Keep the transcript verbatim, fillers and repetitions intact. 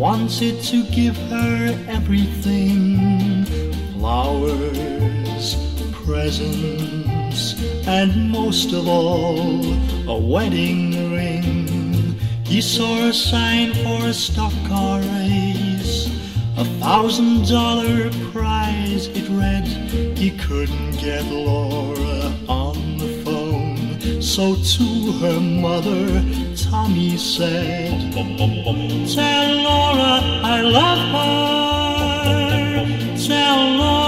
wanted to give her everything, flowers, presents, and most of all, a wedding ring. He saw a sign for a stock car race, a thousand dollar prize, it read. He couldn't get Laura on the phone, so to her mother, Tommy said, "Tell Laura I love her, tell Laura